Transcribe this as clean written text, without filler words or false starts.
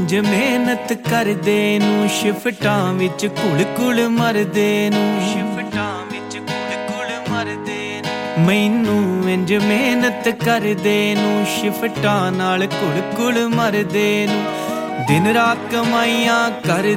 ਇੰਜ ਮਿਹਨਤ ਕਰਦੇ ਨੂੰ ਸ਼ਿਫਟਾਂ ਵਿੱਚ ਘੁਲ ਮਰਦੇ ਨੂੰ ਮੈਨੂੰ ਇੰਜ ਮਿਹਨਤ ਕਰਦੇ ਨੂੰ ਸ਼ਿਫਟਾਂ ਨਾਲ ਘੁਲ ਮਰਦੇ ਨੂੰ ਦਿਨ ਰਾਤ ਕਮਾਈਆਂ ਕਰ